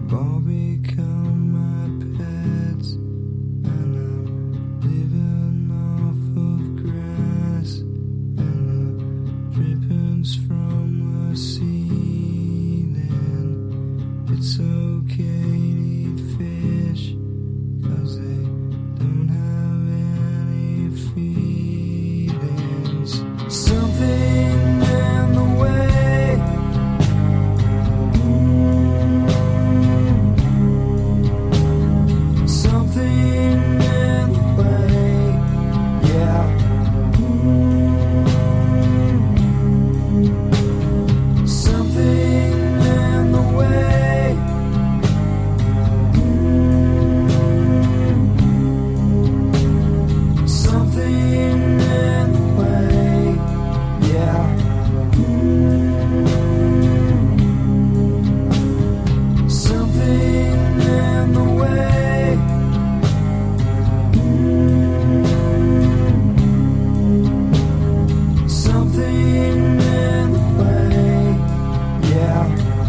all become my pets, and I'm living off of grass and the drippings from the ceiling. It's okay to eat fish, 'cause they don't have any feelings. Something in the way, something in the way, yeah. Something in the way, something in the way, yeah. Something in the way, something in the way, yeah.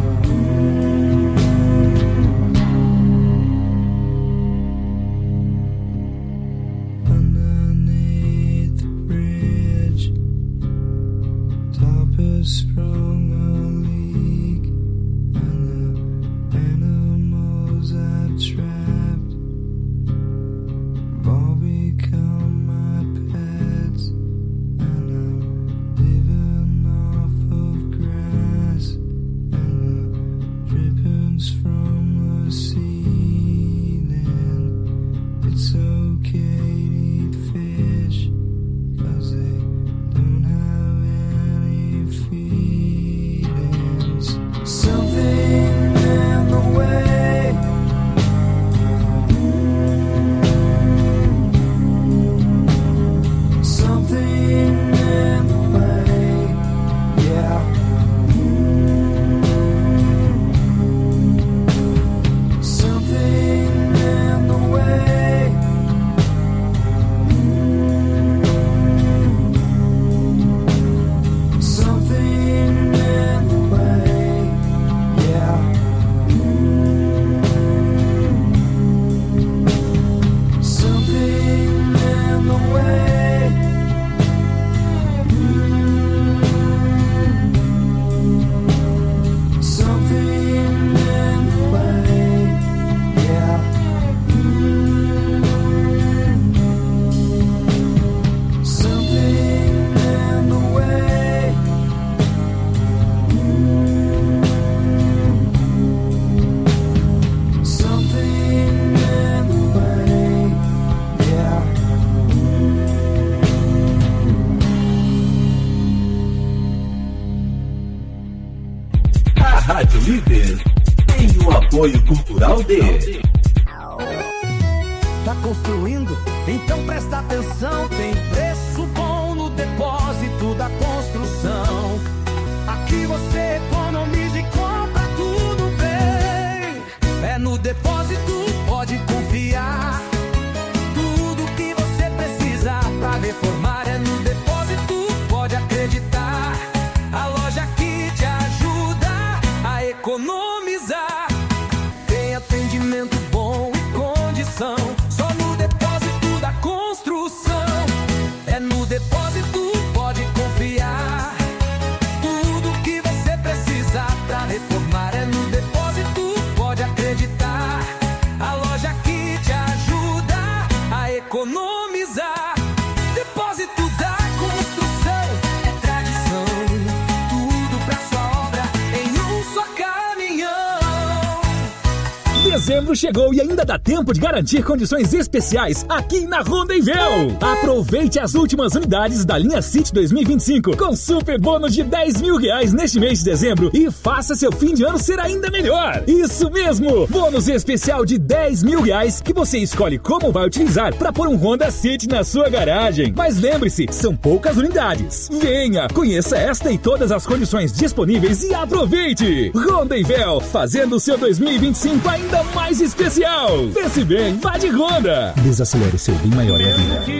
Underneath the bridge, top has sprung a leak, and the animals I've trapped have all become my pets, and I'm living off of grass and the drippings from the ceiling. It's okay to eat fish, 'cause they don't have any feelings. Something in the way, something in the way, yeah. Something in the way, something in the way, yeah. Something in the way, something in the way, yeah. Something in the way, something in the way, yeah. A Rádio Líder tem o apoio cultural de... Tá construindo? Então presta atenção. Tem preço bom no depósito da construção. Aqui você economiza e compra tudo bem. É no depósito, pode confiar. Tudo que você precisa pra reformar é no depósito, pode acreditar. A loja que te ajuda a economizar. Tem atendimento bom e condição. Só no depósito da construção. É no depósito, pode confiar. Tudo que você precisa pra reformar é no depósito, pode acreditar. A loja que te ajuda a economizar. Depósito da construção é tradição. Tudo pra sua obra em um só caminhão. Dezembro chegou e ainda dá tempo de garantir condições especiais aqui na Rondevel. Aproveite as últimas unidades da linha City 2025 com super bônus de R$10.000 neste mês de dezembro e faça seu fim de ano ser ainda melhor. Isso mesmo! Bônus especial de R$10.000 que você escolhe como vai utilizar para pôr um Honda City na sua garagem. Mas lembre-se, são poucas unidades. Venha, conheça esta e todas as condições disponíveis e aproveite! Rondevel, fazendo o seu 2025 ainda mais especial. Pense bem, vá de Honda. Desacelere seu bem maior na vida.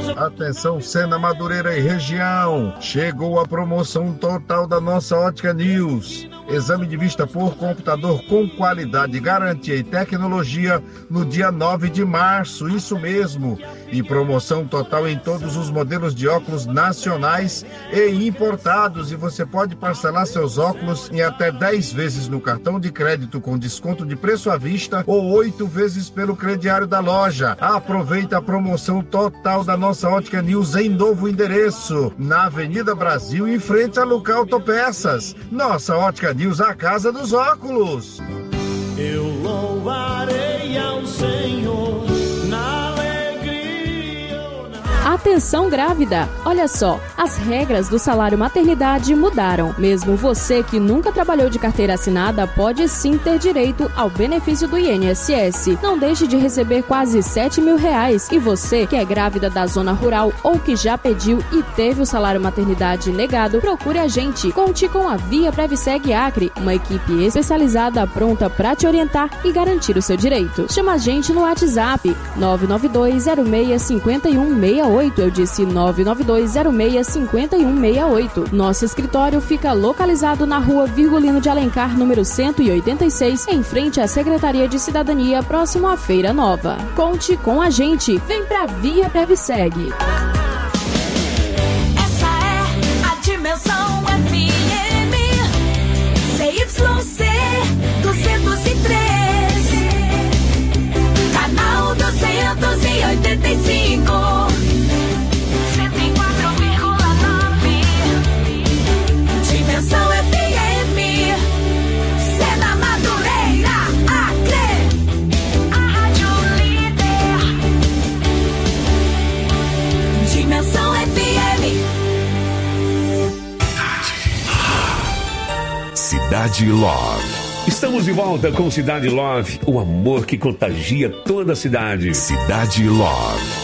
Atenção, Sena, Madureira e região. Chegou a promoção total da nossa Ótica News. Exame de vista por computador com qualidade, garantia e tecnologia no dia 9 de março, isso mesmo. E promoção total em todos os modelos de óculos nacionais e importados. E você pode parcelar seus óculos em até 10 vezes no cartão de crédito com desconto de preço à vista ou 8 vezes pelo crediário da loja. Aproveita a promoção total da nossa Ótica News em novo endereço, na Avenida Brasil, em frente a Luca Autopeças. Nossa Ótica News, a casa dos óculos. Eu louvarei ao Senhor na alegria ou na... Atenção grávida! Olha só, as regras do salário maternidade mudaram. Mesmo você que nunca trabalhou de carteira assinada pode sim ter direito ao benefício do INSS. Não deixe de receber quase R$7 mil. E você que é grávida da zona rural ou que já pediu e teve o salário maternidade negado, procure a gente. Conte com a Via Previseg Acre, uma equipe especializada pronta para te orientar e garantir o seu direito. Chama a gente no WhatsApp 992065168. Eu disse 992065168. Nosso escritório fica localizado na rua Virgulino de Alencar, número 186, em frente à Secretaria de Cidadania, próximo à Feira Nova. Conte com a gente. Vem pra Via Previseg. Essa é a Dimensão FM CYC 203, canal 285. Dimensão FM, Sena, Madureira, Acre, a rádio líder. Dimensão FM. Cidade Love. Estamos de volta com Cidade Love, o amor que contagia toda a cidade. Cidade Love.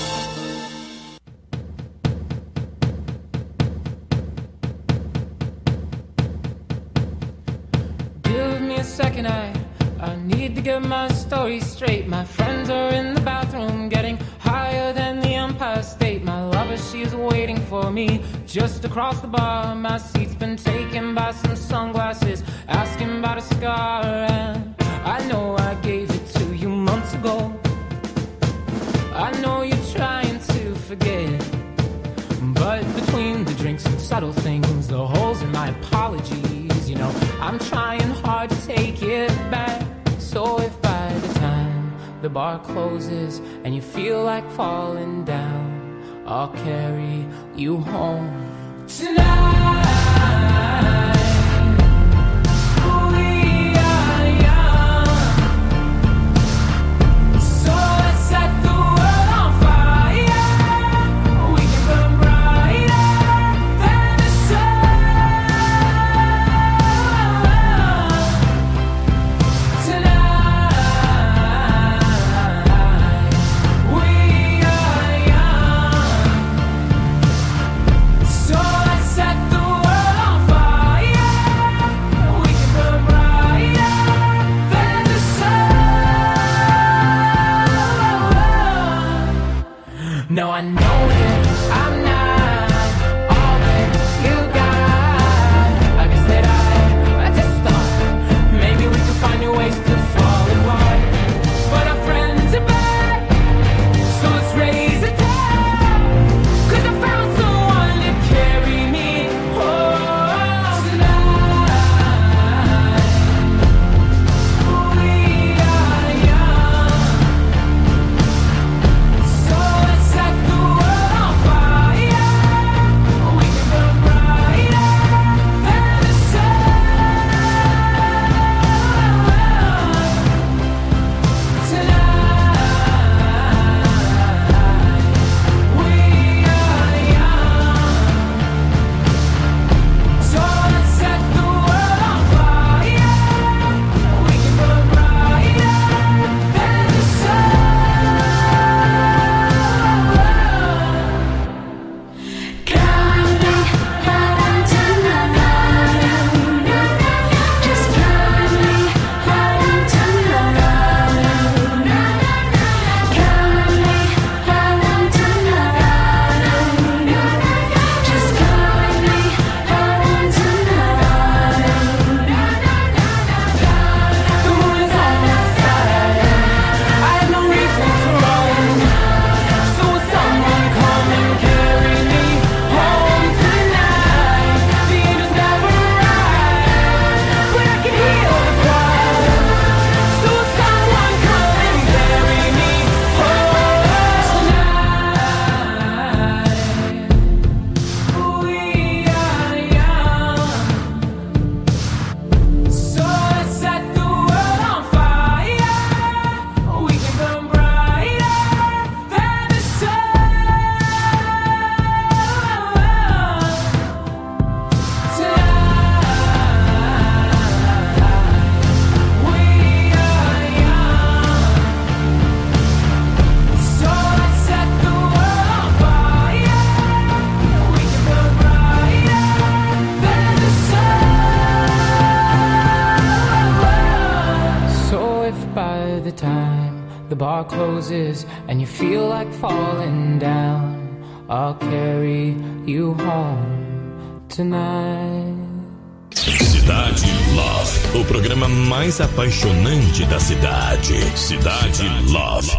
I need to get my story straight. My friends are in the bathroom getting higher than the Empire State. My lover, she's waiting for me just across the bar. My seat's been taken by some sunglasses asking about a scar. And I know I gave it to you months ago. I know you're trying to forget, but between the drinks and subtle things, the holes in my apologies, you know, I'm trying hard to take it back. So if by the time the bar closes and you feel like falling down, I'll carry you home tonight. So let's set the by the time the bar closes and you feel like falling down, I'll carry you home tonight. Cidade Love, o programa mais apaixonante da cidade. Cidade Love.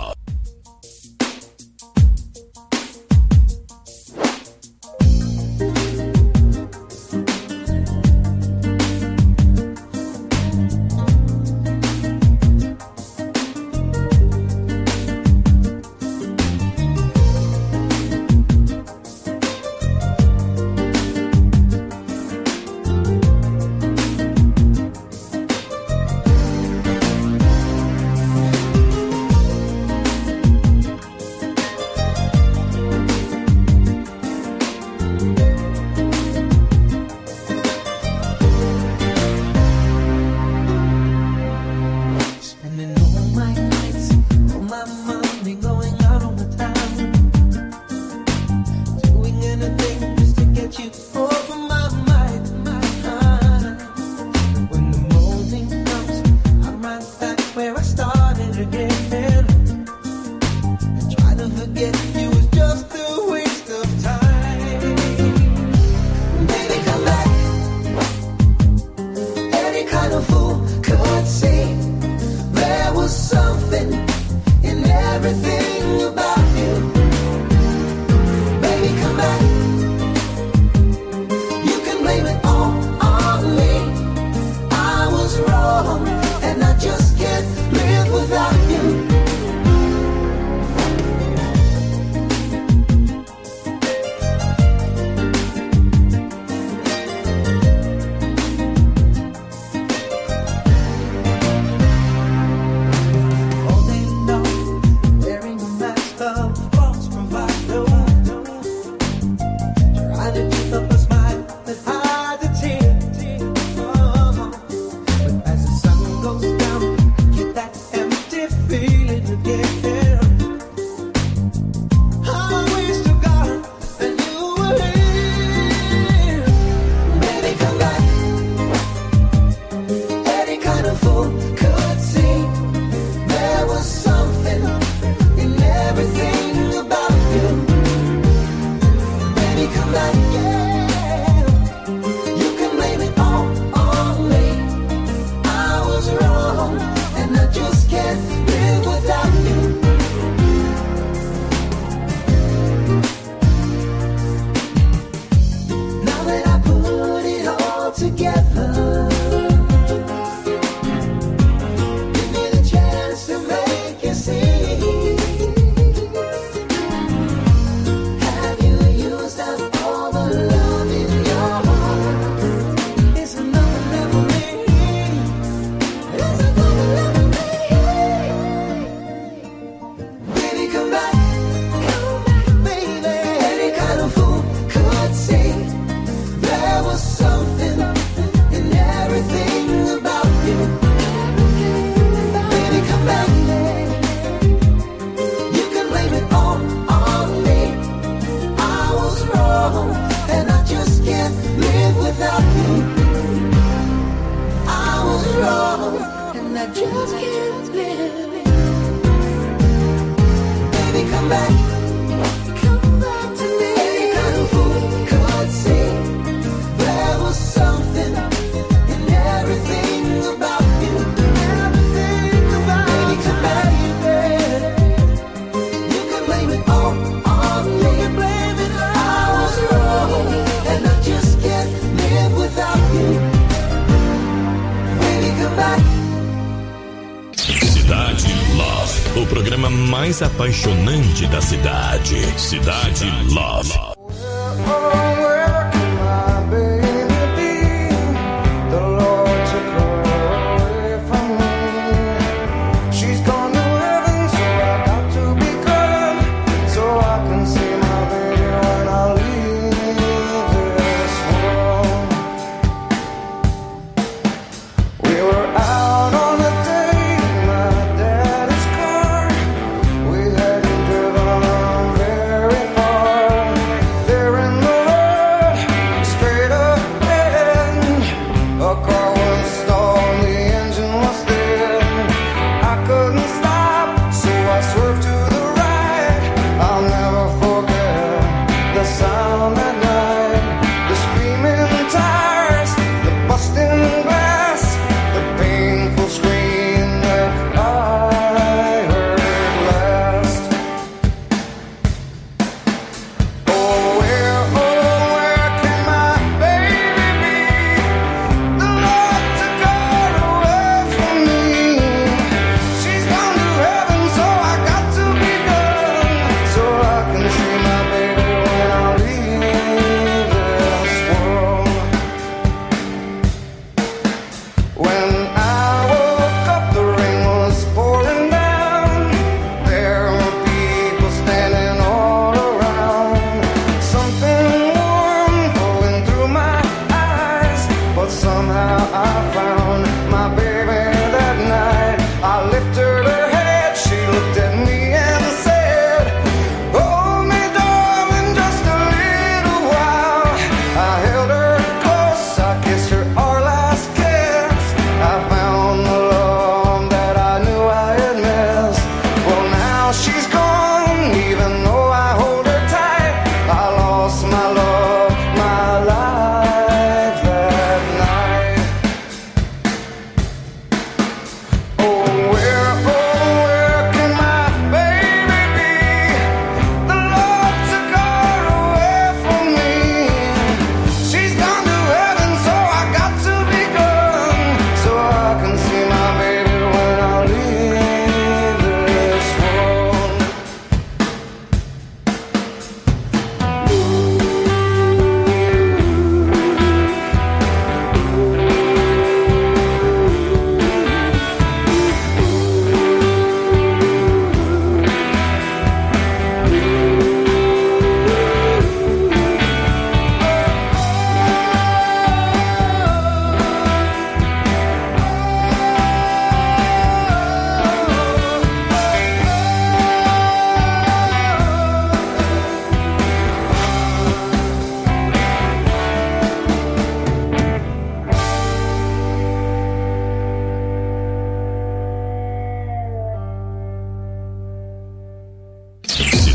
O programa mais apaixonante da cidade. Cidade Love.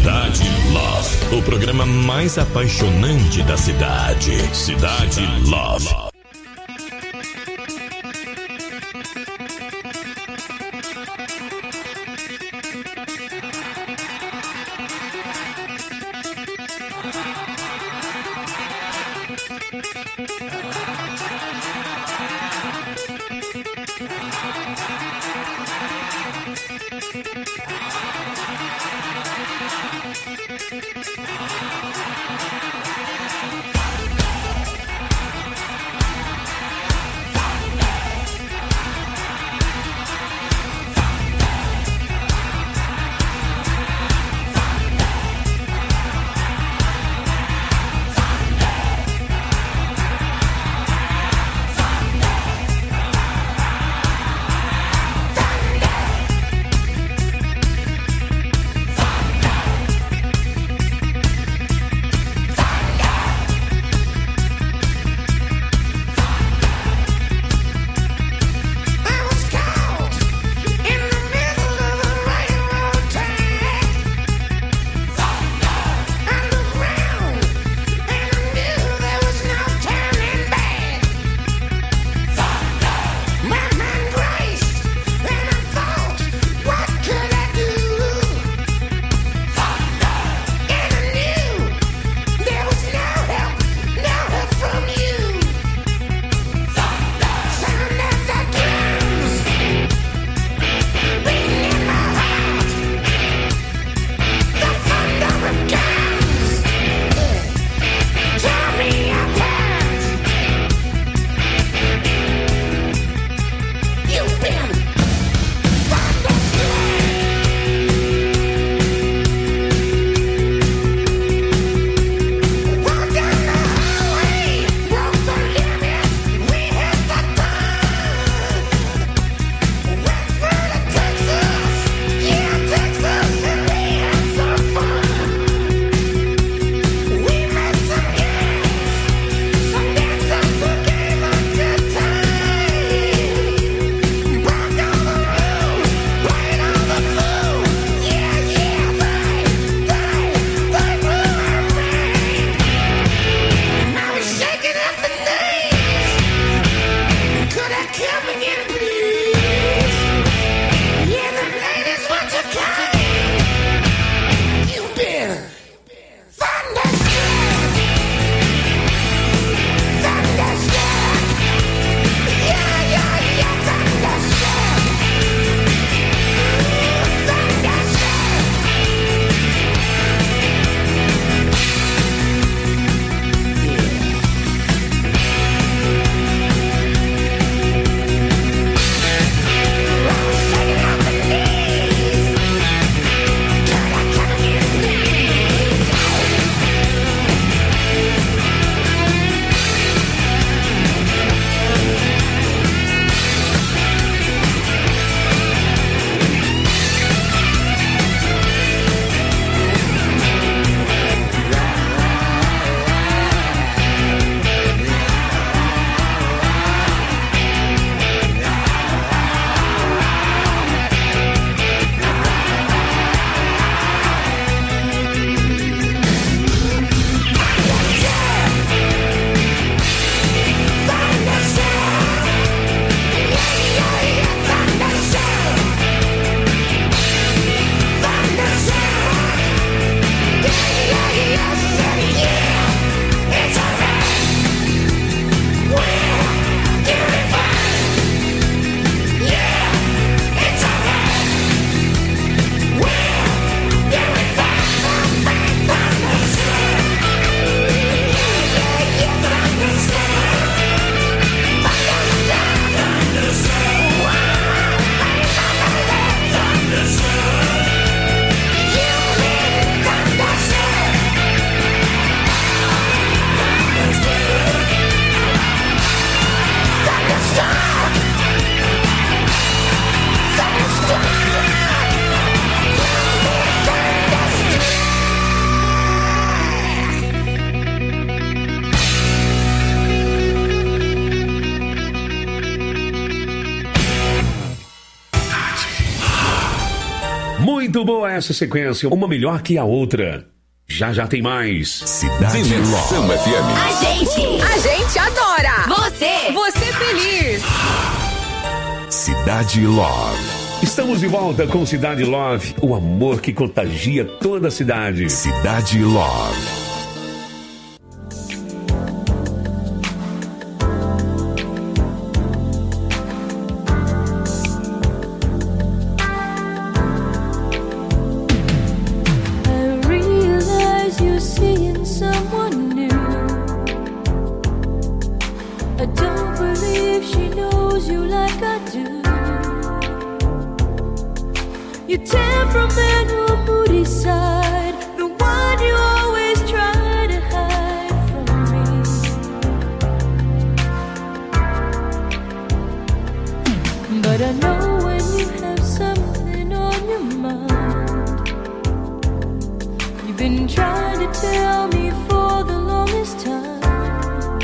Cidade Love, o programa mais apaixonante da cidade. Cidade Love. Muito boa essa sequência, uma melhor que a outra. Já já tem mais. Cidade Dimensão Love. FM. A gente adora. Você feliz. Cidade Love. Estamos de volta com Cidade Love, o amor que contagia toda a cidade. Cidade Love. Your temperamental, moody side, the one you always try to hide from me. But I know when you have something on your mind. You've been trying to tell me for the longest time.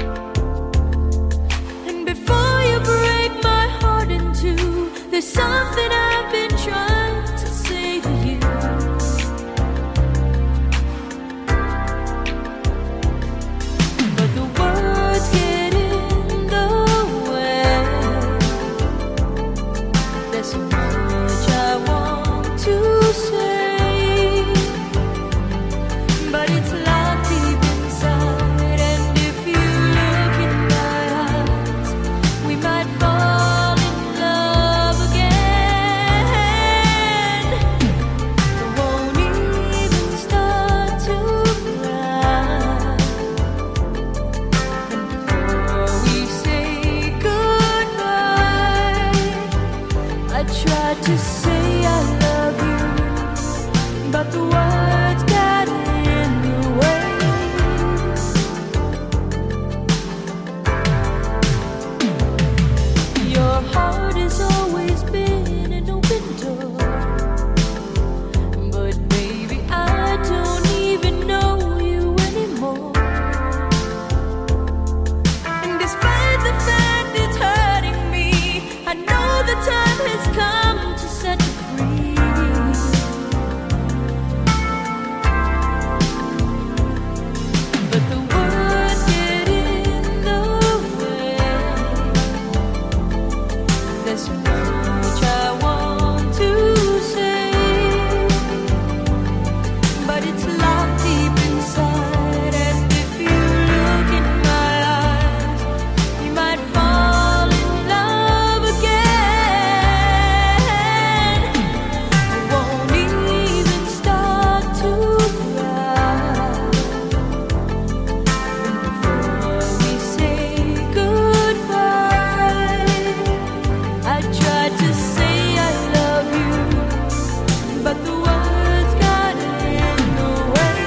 And before you break my heart in two, there's something I've been trying to say to you. But the words get in the way. There's so much I want to say, but it's locked deep inside. And if you look in my eyes, we might fall in love again. I won't even start to cry. And before we say goodbye, I tried to say I love you, but the words got in the way. Your heart has always been an open door, but baby, I don't even know you anymore. And despite the fact it's hurting me, I know the time has come to set you free. But the words get in the way. There's so much I want to say, but it's locked deep inside. And if you look in my eyes, you might fall in love again. I won't even start to cry. And before we say goodbye, I tried to say I love you, but the words got in the way.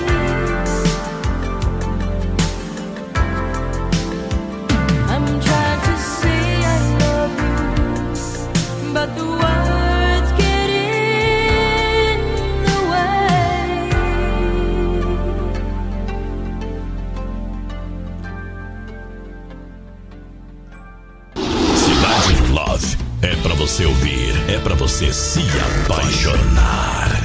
I'm trying to say I love you, but the words get in the way. Cidade Love. É pra você ouvir, é pra você se apaixonar.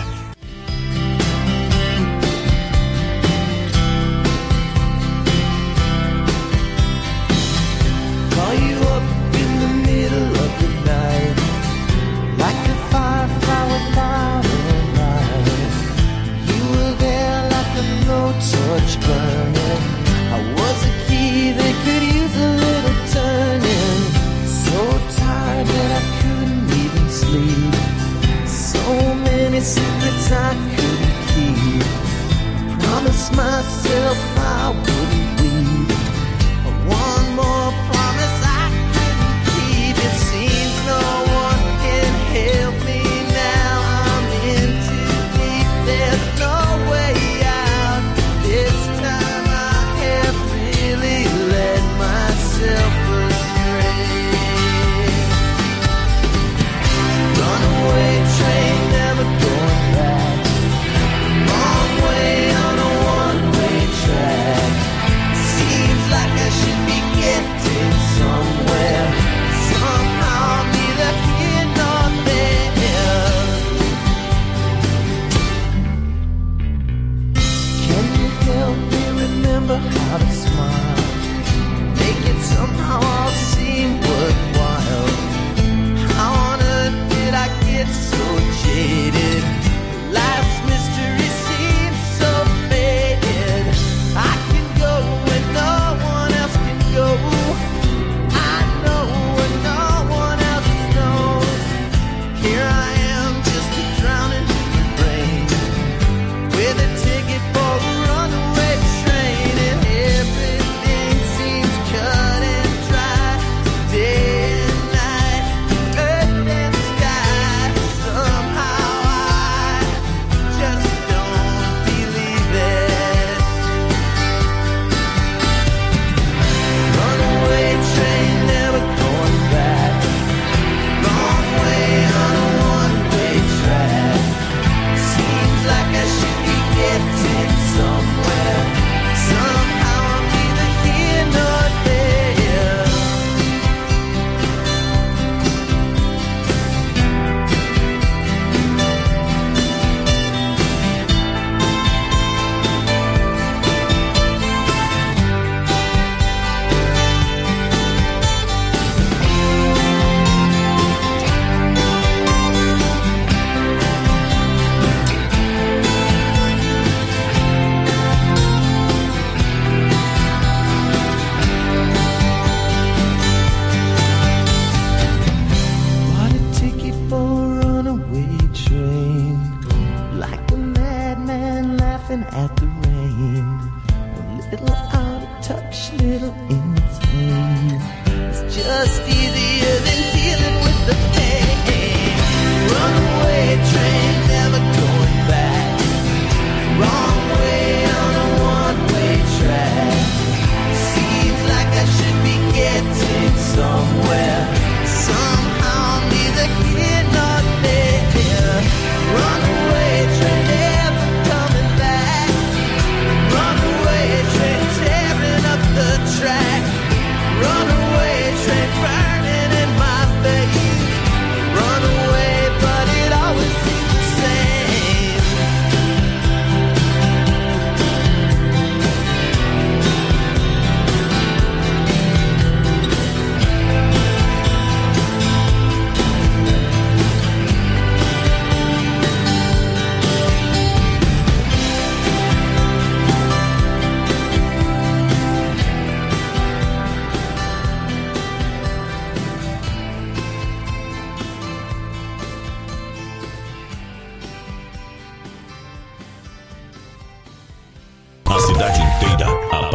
Call you up in the middle of the night, like a firefly without a light. You were there like a no-touch burning. I was a key that could use a little turning. So tired that I couldn't even sleep. So many secrets I couldn't keep. Promised myself I wouldn't leave. One more promise I couldn't keep. It seems no one can help me now. I'm in too deep. There's no way out. This time I have really led myself astray. Runaway train, never going back. Long way on a one-way track.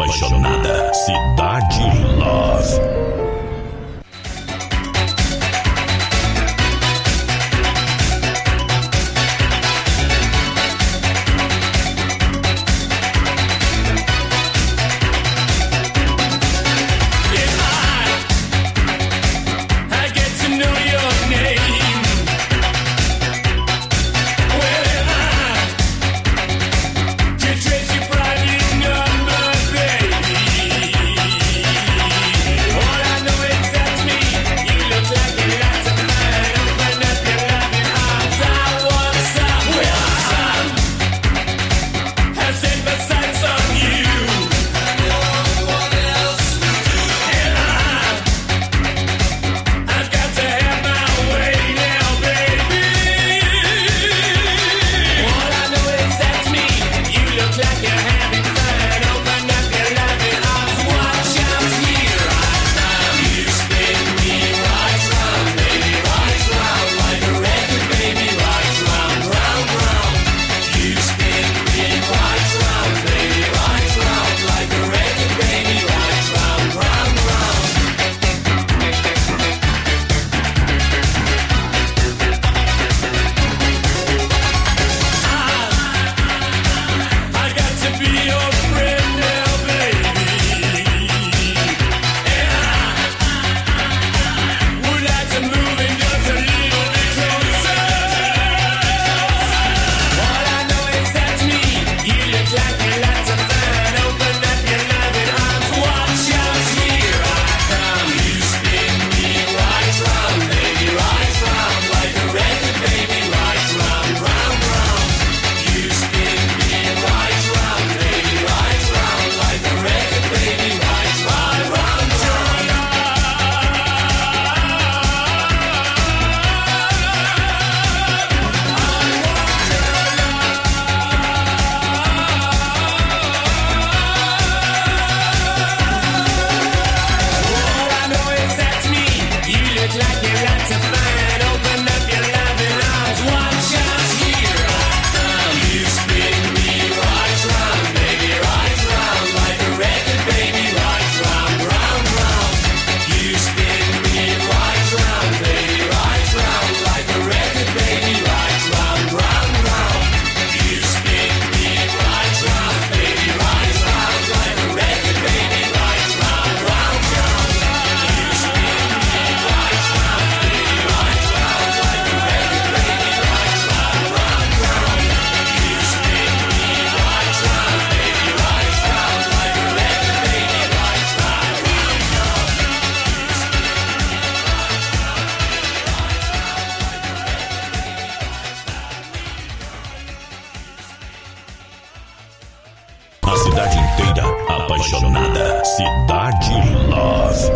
apaixonada. Cidade Love. Apaixonada. Cidade Love.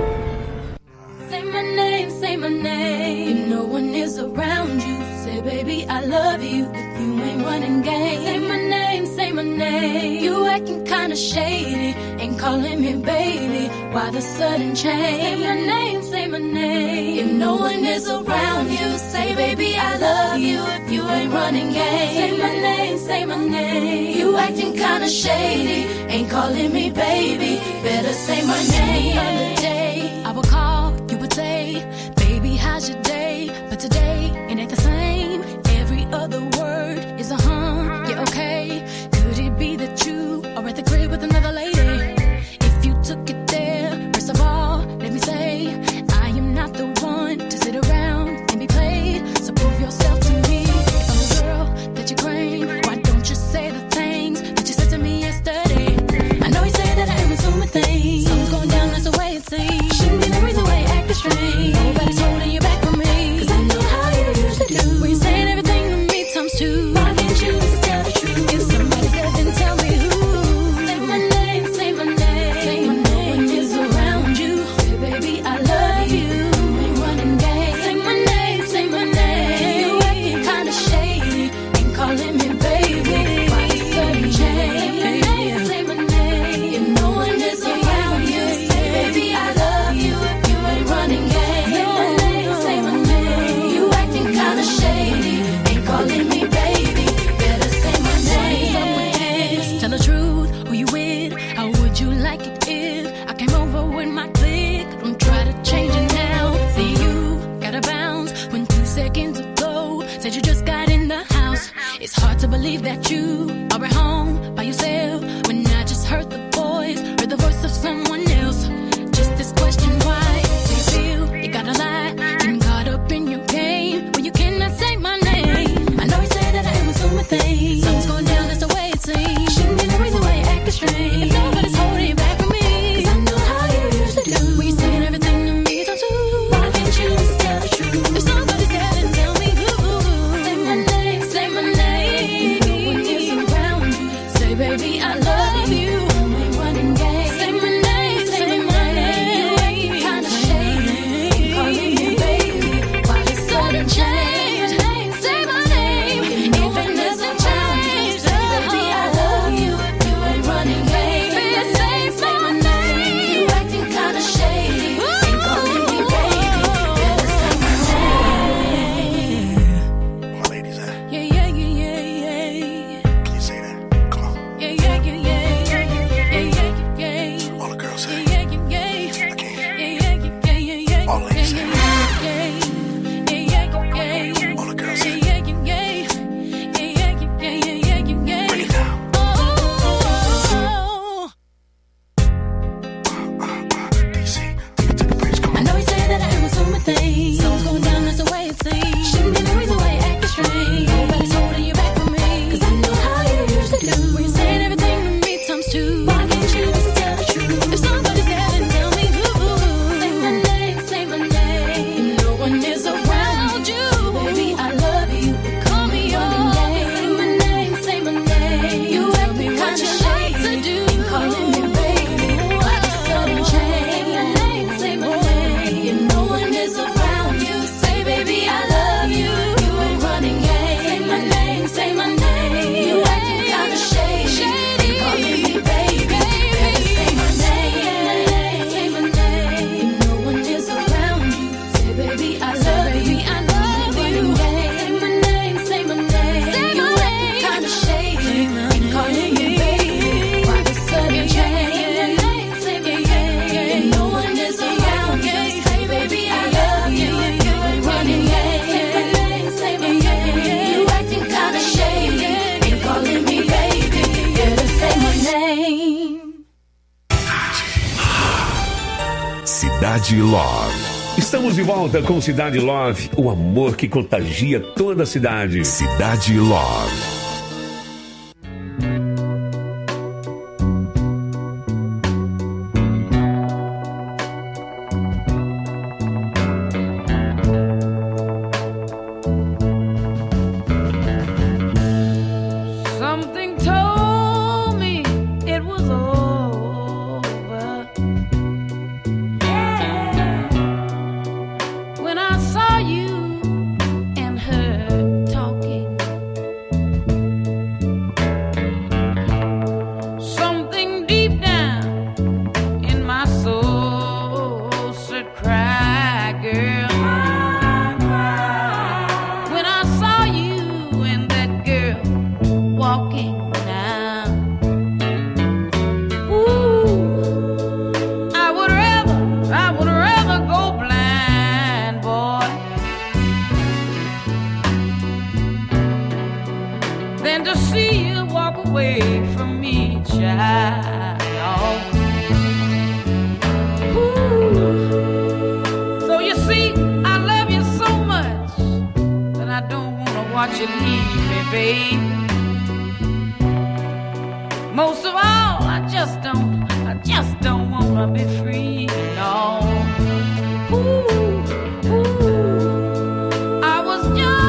Say my name. If no one is around you, say, baby, I love you. If you ain't running game, say my name. You acting kinda shady, ain't calling me baby. Why the sudden change? Say my name. If no one is around you, say, baby, I love you. If you ain't running game, say my name. You acting kinda shady, ain't calling me baby. Better say my name. The other day, I would call, you would say, baby, how's your day? But today, it ain't the same. Every other word is a yeah, okay. Could it be that you are at the crib with another lady? If you took it there, first of all, let me say, I am not the one to sit around and be played. So prove yourself to me. If I'm the girl that you claim, why don't you say the things that you said to me yesterday? I know you say that I am assuming things. Something's going down, that's the way it seems. Shouldn't be the reason why you acting strange. Nobody's holding you back from me, 'cause I know how you the house. It's hard to believe that you are at home by yourself when I just heard the voice of someone else. Just this question, why do you feel you gotta lie? Getting caught up in your game when you cannot say my name. I know you say that I am assuming things. Something's going down, that's the way it seems. Shouldn't be no reason why you're acting strange. If nobody's holding you back from me, 'cause I know how you usually do. When you're saying everything to me, don't you? Why can't you just tell the truth? If somebody's there, then tell me who. Say my name, say my name. No one is around you. Say, baby, I love you. Say my name, say my name. You acting kinda shady, ain't calling me baby. Why you sudden change? Say my name, even there's a change. Say, baby, I love you. You ain't running game. Say my name. You acting kinda shady, ain't calling me baby. Better say my name. My ladies, Yeah, yeah, yeah, yeah, yeah. can you say that? Come on. Yeah, yeah, yeah, yeah, yeah, yeah, yeah. All the girls say. Yeah, yeah, yeah, yeah. I can't. Yeah, yeah, yeah, yeah, yeah. All ladies say. Yeah, yeah, yeah, yeah. All the girls say. Yeah, yeah, yeah, yeah, yeah, yeah, yeah. Break it down. Oh. DC, take it to the bridge. Come I on. know you say that I am assuming things. Something's going down, that's the way it seems. Shouldn't be no reason why you're acting strange. Nobody's holding you back from me, 'cause I know how you usually do. When you're saying everything to me times two, why can't you just tell the truth? If somebody's there, then tell me who. Say my name, say my name. No one is around you. Baby, I love you. Call me yours. Say my name, say my name. You act me what you like to do. Ain't calling me baby. Why you sudden change? Say my name, say my name. If no one is around you, say baby, I love you. You ain't running game. Say my name, say my name. You acting kinda shady. Ain't calling me baby. Better say my name, say my name. If no one is around you, say baby, I love you. I love you. Say my name, say my name. You acting kinda shady. Ain't calling me baby. Why the sudden change? Say my name, if no one is around you, say baby, I love you. You ain't running game. Say my name, say my name. You acting kinda shady. Ain't calling me baby. Better say my name. Cidade Love. Estamos de volta com Cidade Love, o amor que contagia toda a cidade. Cidade Love. Something told me it was over. Yeah. When I saw you and her talking, something deep down in my soul said, "Cry, girl." When I saw you and that girl walking now, ooh, I would rather go blind, boy, than to see you walk away from me, child. Ooh. So you see, I love you so much that I don't wanna watch you leave me, babe. Most of all, I just don't wanna be free, no. Ooh, ooh. I was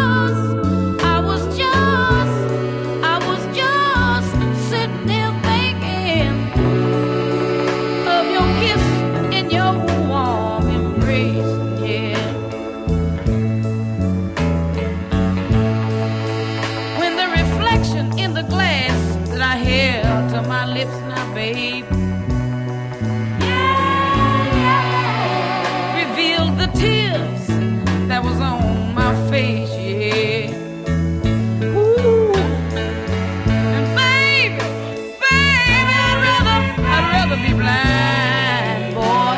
just sitting there thinking of your kiss and your warm embrace, yeah. When the reflection in the glass that I held to my lips now, babe, revealed the tears that was on my face, yeah. Ooh. And baby, I'd rather be blind, boy,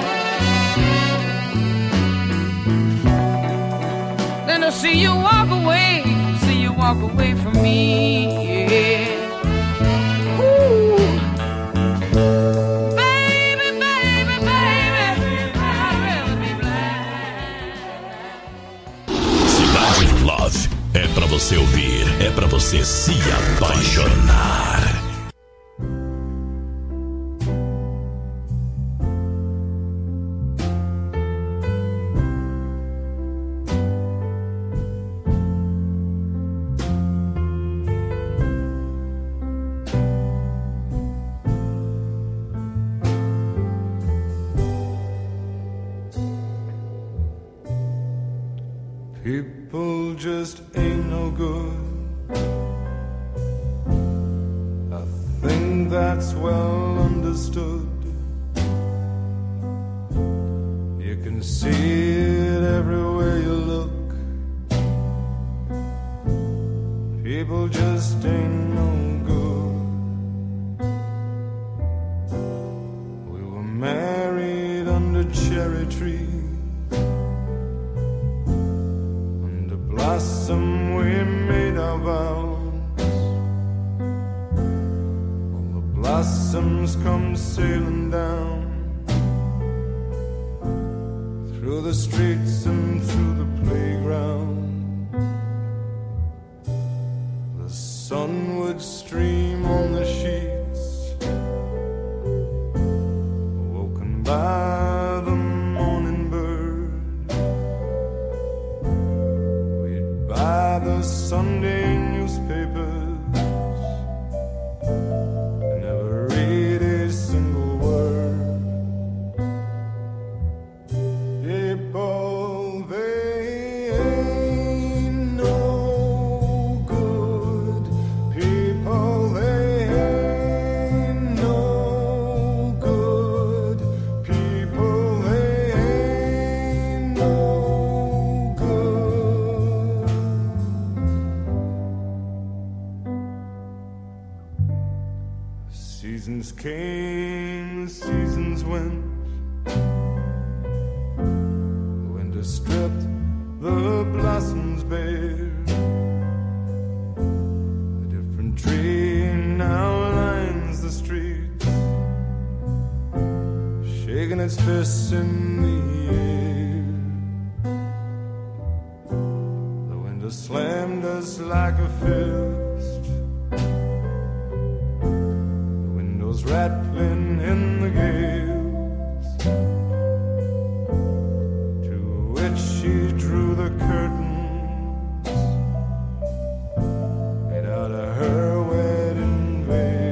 than to see you walk away from me. Yeah. Ooh. Baby, baby, baby, I'd rather be blind. Cidade Love é pra você ouvir, é pra você se apaixonar. People just ain't no good. I think that's well understood. You can see it everywhere you look. People just ain't no good. We were married under cherry trees. Blossom, we made our vows. All the blossoms come sailing down through the streets and through the playground. The sun would stream on the sheets, woken by the morning bird. By the Sunday newspapers, never read a single word. People, they ain't no good. People, they ain't no good. People, they ain't no good. Seasons came, seasons went. Winter stripped the blossoms bare. A different tree now lines the streets, shaking its fists in the air. The winter slammed us like a fist, rattling in the gales, to which she drew the curtains, made out of her wedding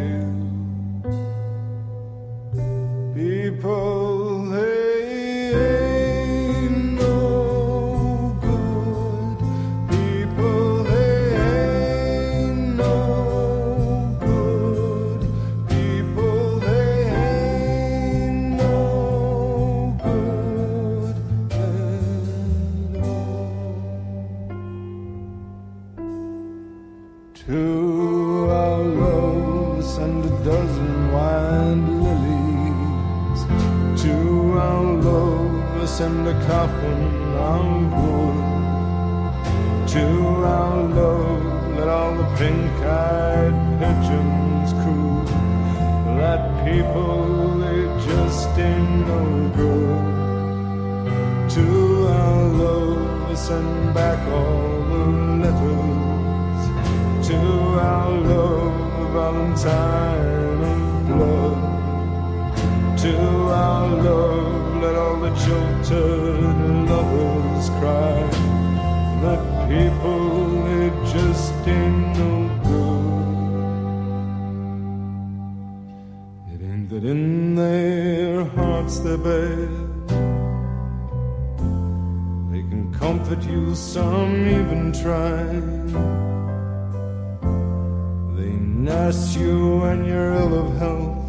veil. People, they ain't no good. People, they ain't no good. To our loves and a dozen wild lilies, to our loves and a coffin of wood, to our love let all the pink-eyed pigeons coo. That people, they just ain't no good. To our love send back all the letters. To our love, Valentine of blood. To our love, let all the jilted lovers cry. That people, they just ain't no good. It ain't that in their hearts they're bad. They can comfort you, some even try. Nurse you when you're ill of health.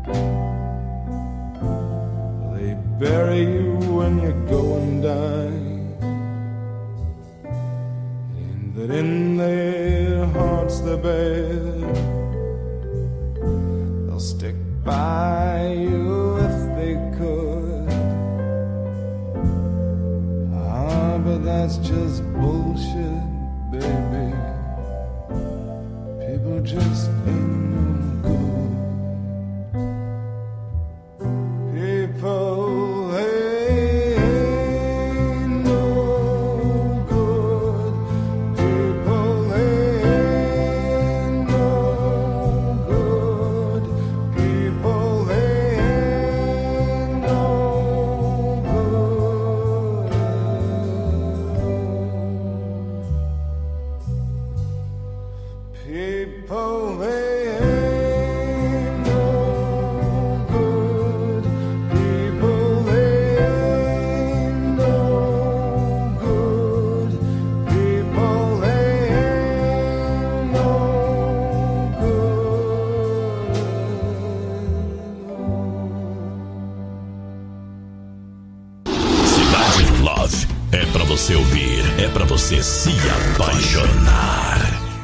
They bury you when you go and die. And that in their hearts they're bad. They'll stick by you if they could. Ah, but that's just bullshit, baby. just ain't no good. People ain't no good. People ain't no good. People ain't no good. People ain't no good. People ain't no good. People ain't no Cidade Love é pra você ouvir, é pra você se apaixonar.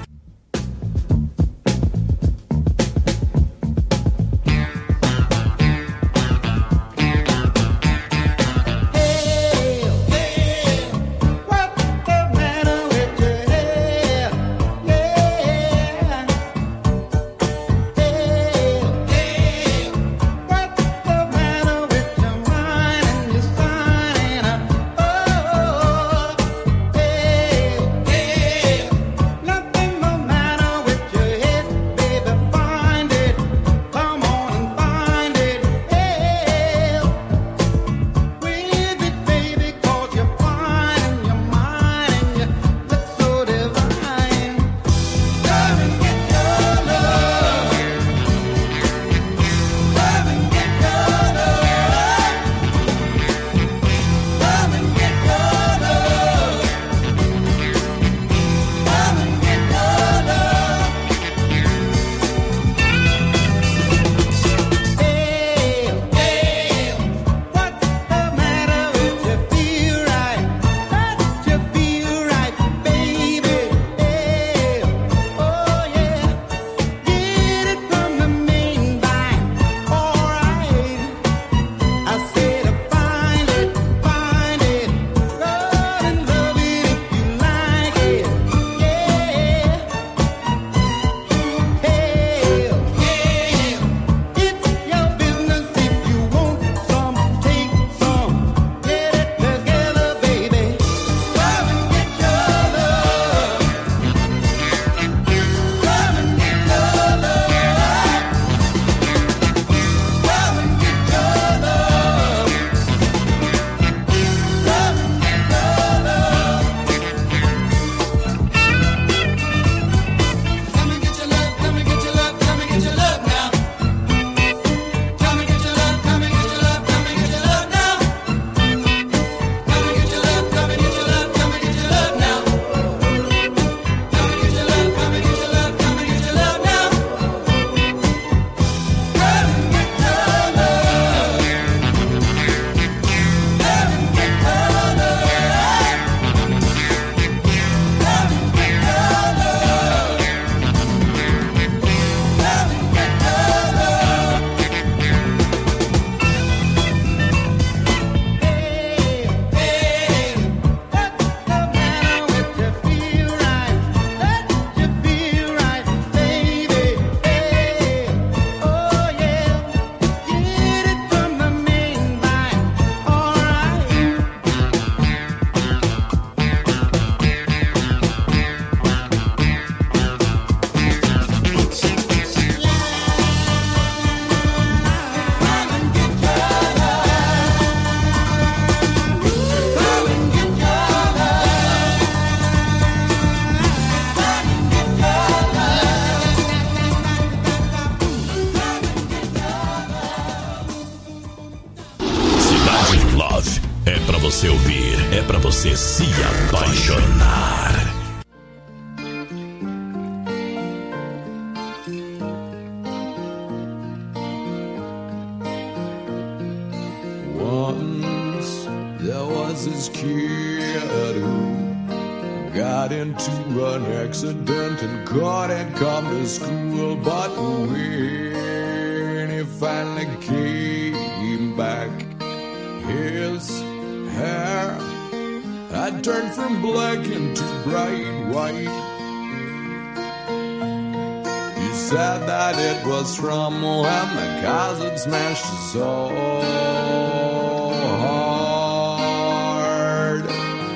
você ouvir, é pra você se apaixonar. Once there was this kid who got into an accident and couldn't come to school, but when he finally came back, his hair had turned from black into bright white. said that it was from when the cousin smashed so hard.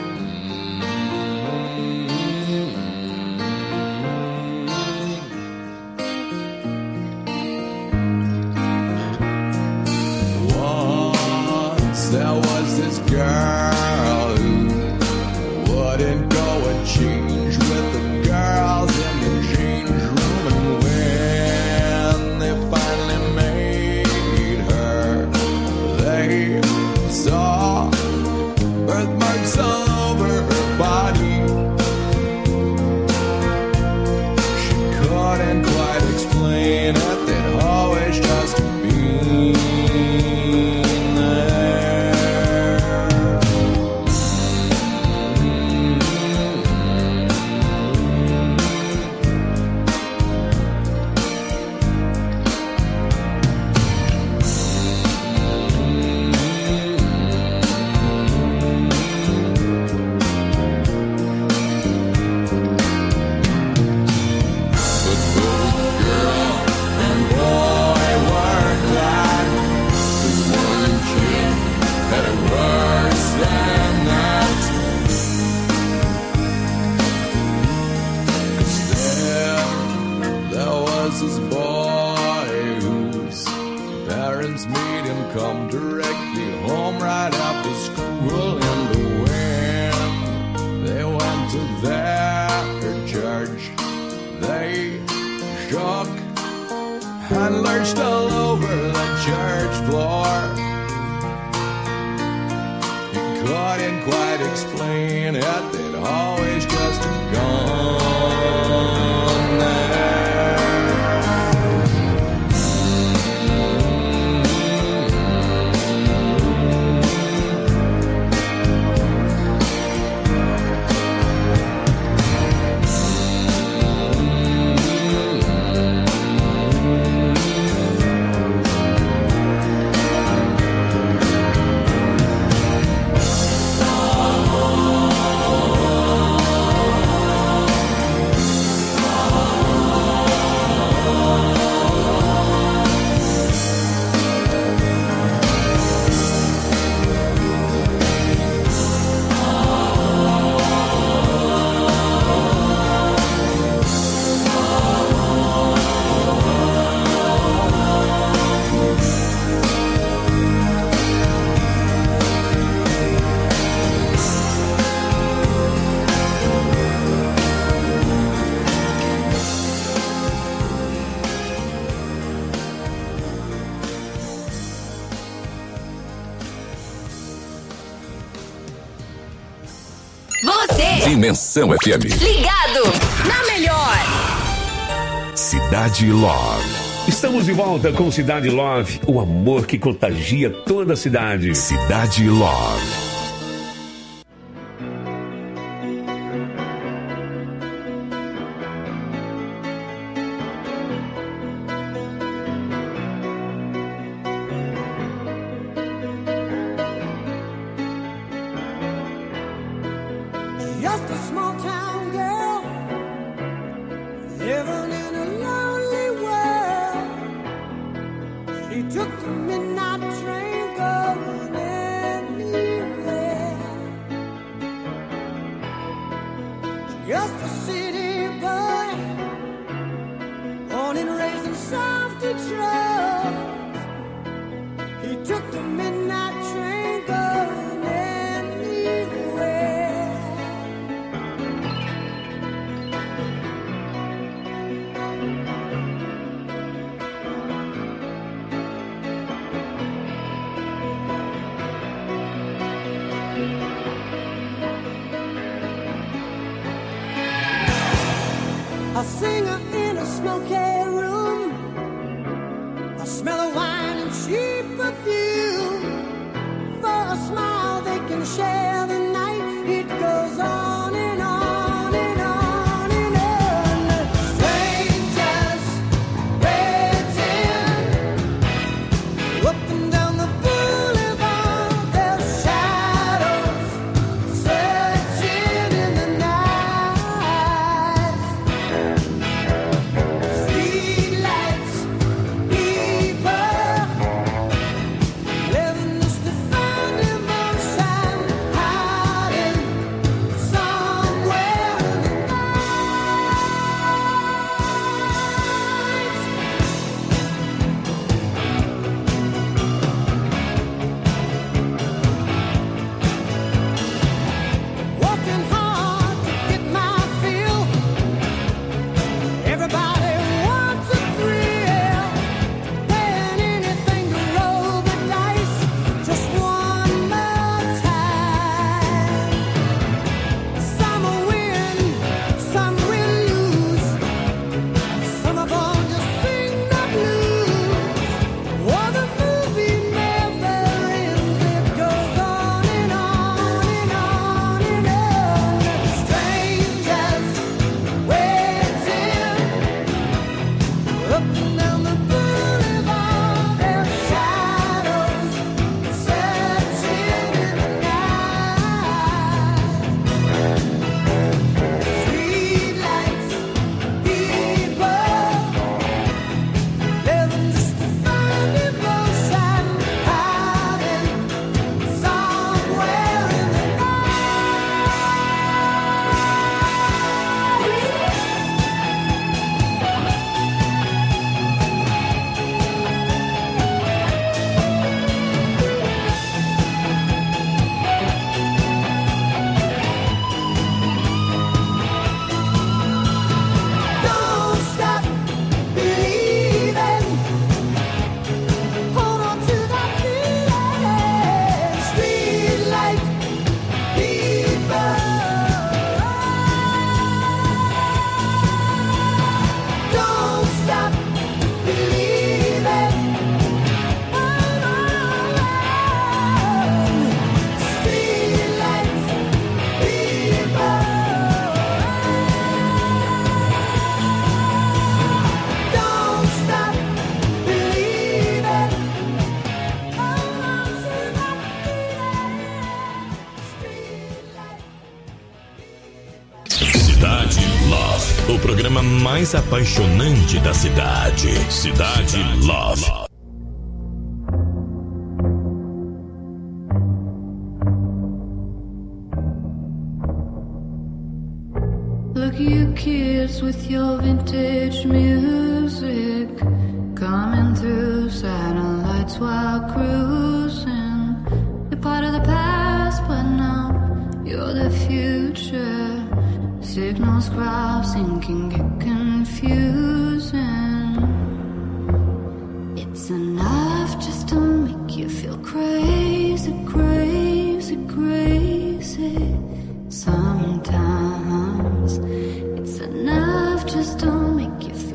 Once there was this girl who wouldn't go and change with the girls in the change room, and when they finally made her, they saw birthmarks all over her body. She couldn't quite explain it, they'd always just been there. This boy whose parents made him come directly home right after school in the wind. They went to their church, they shook and lurched all over the church floor. He couldn't quite explain it, they'd always just gone there. Dimensão FM. Ligado na melhor. Cidade Love. Estamos de volta com Cidade Love, o amor que contagia toda a cidade. Cidade Love. Just a small town girl living in a lonely world. She took the midnight train going anywhere. Just a city boy, born and raised in South Detroit. He took the midnight train going anywhere. A singer in a smoky room, a smell of wine and cheap perfume. For a smile they can share the night. It goes on and on and on and on. Strangers waiting up and down the boulevard. Their shadows searching in the night. Street programa mais apaixonante da cidade. Cidade Love. Look, you kids with your vintage music, coming through satellites while cruising. You're part of the past, but now you're the future. Signals crossing can get